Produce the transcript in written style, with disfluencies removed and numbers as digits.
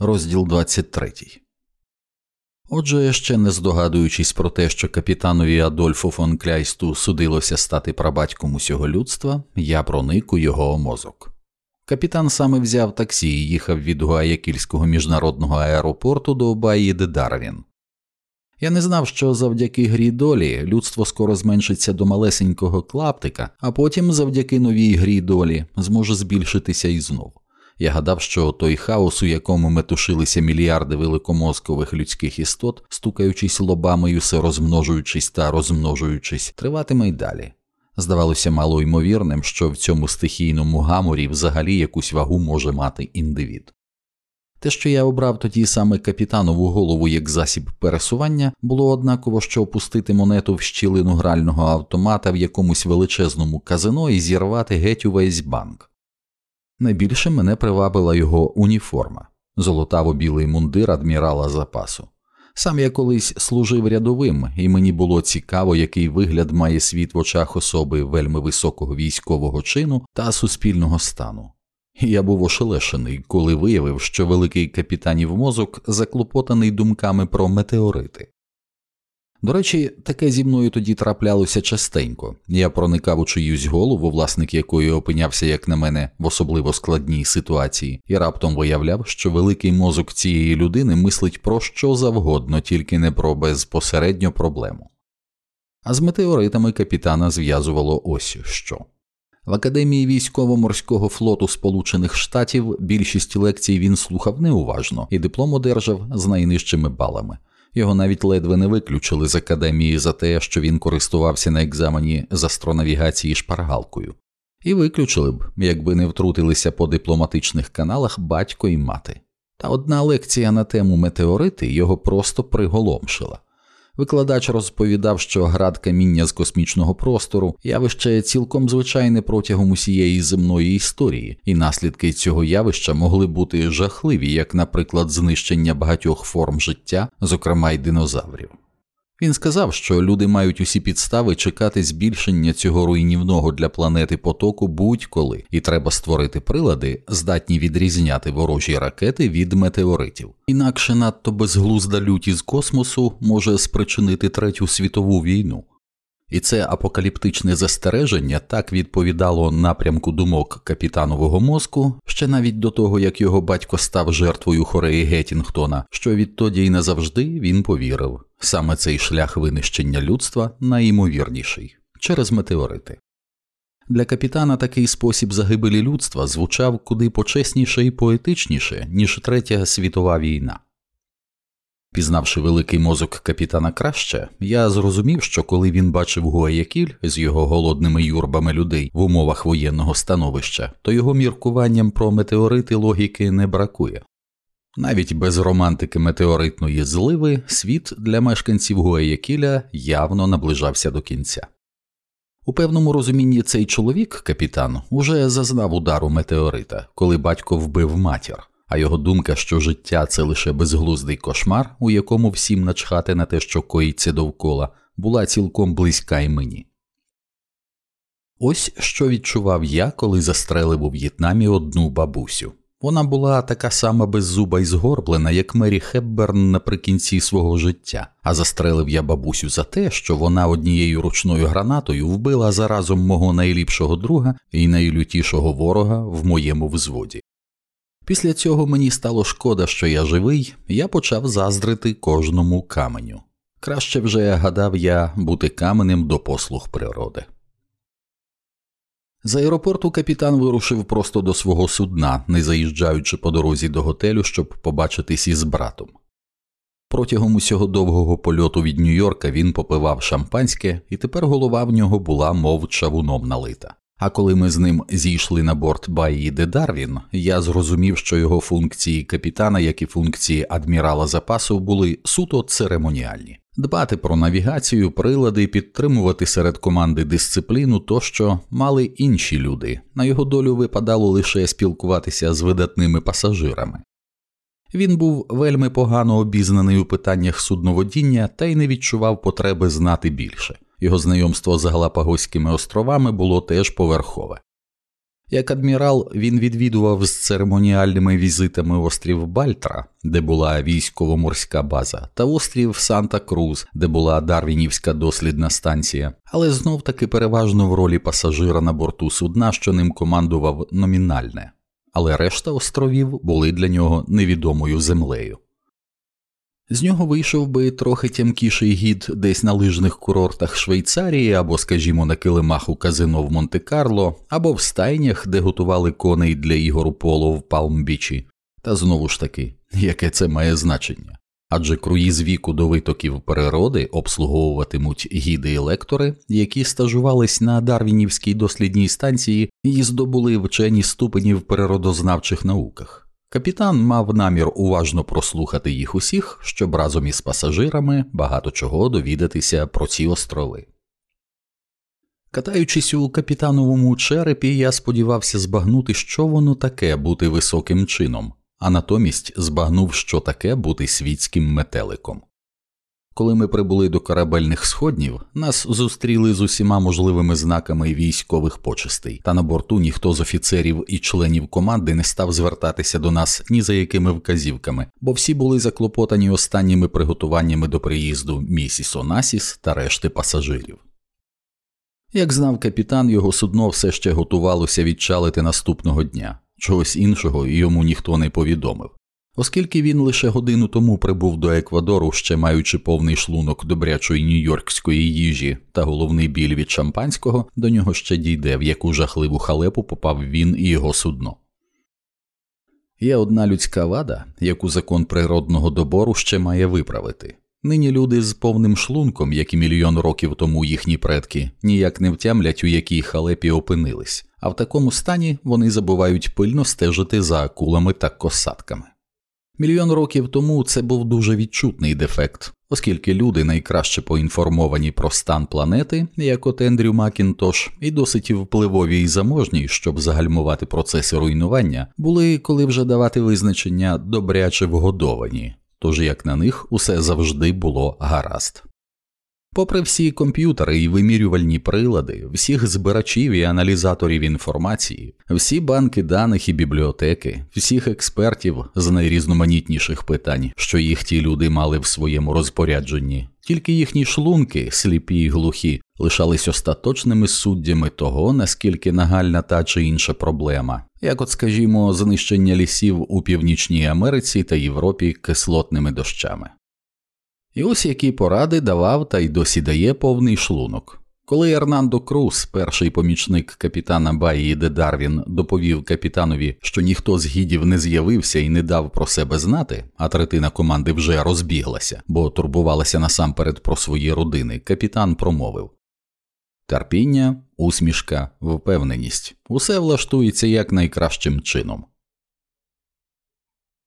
Розділ 23. Отже, ще не здогадуючись про те, що капітанові Адольфу фон Кляйсту судилося стати прабатьком усього людства, я проник у його мозок. Капітан саме взяв таксі і їхав від Гуаякільського міжнародного аеропорту до Баї-де-Дарвін. Я не знав, що завдяки грі долі людство скоро зменшиться до малесенького клаптика, а потім завдяки новій грі долі зможе збільшитися і знов. Я гадав, що той хаос, у якому метушилися мільярди великомозкових людських істот, стукаючись лобами і все розмножуючись та розмножуючись, триватиме й далі. Здавалося малоймовірним, що в цьому стихійному гаморі взагалі якусь вагу може мати індивід. Те, що я обрав тоді саме капітанову голову як засіб пересування, було однаково, що опустити монету в щілину грального автомата в якомусь величезному казино і зірвати геть увесь банк. Найбільше мене привабила його уніформа – золотаво-білий мундир адмірала запасу. Сам я колись служив рядовим, і мені було цікаво, який вигляд має світ в очах особи вельми високого військового чину та суспільного стану. І я був ошелешений, коли виявив, що великий капітанів мозок заклопотаний думками про метеорити. До речі, таке зі мною тоді траплялося частенько. Я проникав у чиюсь голову, власник якої опинявся, як на мене, в особливо складній ситуації, і раптом виявляв, що великий мозок цієї людини мислить про що завгодно, тільки не про безпосередньо проблему. А з метеоритами капітана зв'язувало ось що. В Академії військово-морського флоту Сполучених Штатів більшість лекцій він слухав неуважно і диплом одержав з найнижчими балами. Його навіть ледве не виключили з академії за те, що він користувався на екзамені з астронавігації шпаргалкою. І виключили б, якби не втрутилися по дипломатичних каналах батько і мати. Та одна лекція на тему метеорити його просто приголомшила. Викладач розповідав, що град каміння з космічного простору – явище цілком звичайне протягом усієї земної історії, і наслідки цього явища могли бути жахливі, як, наприклад, знищення багатьох форм життя, зокрема й динозаврів. Він сказав, що люди мають усі підстави чекати збільшення цього руйнівного для планети потоку будь-коли, і треба створити прилади, здатні відрізняти ворожі ракети від метеоритів. Інакше надто безглузда лють із космосу може спричинити Третю світову війну. І це апокаліптичне застереження так відповідало напрямку думок капітанового мозку, ще навіть до того, як його батько став жертвою хореї Геттінгтона, що відтоді й назавжди він повірив. Саме цей шлях винищення людства найімовірніший – через метеорити. Для капітана такий спосіб загибелі людства звучав куди почесніше і поетичніше, ніж Третя світова війна. Пізнавши великий мозок капітана краще, я зрозумів, що коли він бачив Гуаякіль з його голодними юрбами людей в умовах воєнного становища, то його міркуванням про метеорити логіки не бракує. Навіть без романтики метеоритної зливи світ для мешканців Гуаякіля явно наближався до кінця. У певному розумінні цей чоловік, капітан, уже зазнав удару метеорита, коли батько вбив матір. А його думка, що життя – це лише безглуздий кошмар, у якому всім начхати на те, що коїться довкола, була цілком близька й мені. Ось що відчував я, коли застрелив у В'єтнамі одну бабусю. Вона була така сама беззуба й згорблена, як Мері Хепберн наприкінці свого життя, а застрелив я бабусю за те, що вона однією ручною гранатою вбила заразом мого найліпшого друга і найлютішого ворога в моєму взводі. Після цього мені стало шкода, що я живий, і я почав заздрити кожному каменю. Краще вже, гадав я, бути каменем до послуг природи. З аеропорту капітан вирушив просто до свого судна, не заїжджаючи по дорозі до готелю, щоб побачитись із братом. Протягом усього довгого польоту від Нью-Йорка він попивав шампанське, і тепер голова в нього була мов чавуном налита. А коли ми з ним зійшли на борт Баї-де-Дарвін, я зрозумів, що його функції капітана, як і функції адмірала запасу, були суто церемоніальні. Дбати про навігацію, прилади, підтримувати серед команди дисципліну тощо мали інші люди. На його долю випадало лише спілкуватися з видатними пасажирами. Він був вельми погано обізнаний у питаннях судноводіння та й не відчував потреби знати більше. Його знайомство з Галапагоськими островами було теж поверхове. Як адмірал він відвідував з церемоніальними візитами острів Бальтра, де була військово-морська база, та острів Санта-Крус, де була Дарвінівська дослідна станція, але знов-таки переважно в ролі пасажира на борту судна, що ним командував номінальне. Але решта островів були для нього невідомою землею. З нього вийшов би трохи тямкіший гід десь на лижних курортах Швейцарії або, скажімо, на килимах у казино в Монте-Карло, або в стайнях, де готували коней для ігор у поло в Палм-Бічі. Та знову ж таки, яке це має значення? Адже круїз віку до витоків природи обслуговуватимуть гіди і лектори, які стажувались на Дарвінівській дослідній станції і здобули вчені ступені в природознавчих науках. Капітан мав намір уважно прослухати їх усіх, щоб разом із пасажирами багато чого довідатися про ці острови. Катаючись у капітановому черепі, я сподівався збагнути, що воно таке бути високим чином, а натомість збагнув, що таке бути світським метеликом. Коли ми прибули до корабельних сходнів, нас зустріли з усіма можливими знаками військових почестей, та на борту ніхто з офіцерів і членів команди не став звертатися до нас ні за якими вказівками, бо всі були заклопотані останніми приготуваннями до приїзду місіс Онасіс та решти пасажирів. Як знав капітан, його судно все ще готувалося відчалити наступного дня, чогось іншого йому ніхто не повідомив. Оскільки він лише годину тому прибув до Еквадору, ще маючи повний шлунок добрячої нью-йоркської їжі та головний біль від шампанського, до нього ще дійде, в яку жахливу халепу попав він і його судно. Є одна людська вада, яку закон природного добору ще має виправити. Нині люди з повним шлунком, як і мільйон років тому їхні предки, ніяк не втямлять, у якій халепі опинились, а в такому стані вони забувають пильно стежити за акулами та косатками. Мільйон років тому це був дуже відчутний дефект, оскільки люди, найкраще поінформовані про стан планети, як от Ендрю Макінтош, і досить впливові і заможні, щоб загальмувати процеси руйнування, були, коли вже давати визначення, добряче вгодовані, тож як на них усе завжди було гаразд. Попри всі комп'ютери і вимірювальні прилади, всіх збирачів і аналізаторів інформації, всі банки даних і бібліотеки, всіх експертів з найрізноманітніших питань, що їх ті люди мали в своєму розпорядженні, тільки їхні шлунки, сліпі й глухі, лишались остаточними суддями того, наскільки нагальна та чи інша проблема, як от, скажімо, знищення лісів у Північній Америці та Європі кислотними дощами. І ось які поради давав та й досі дає повний шлунок. Коли Ернандо Круз, перший помічник капітана Баї де Дарвін, доповів капітанові, що ніхто з гідів не з'явився і не дав про себе знати, а третина команди вже розбіглася, бо турбувалася насамперед про свої родини, капітан промовив: терпіння, усмішка, впевненість – усе влаштується як найкращим чином.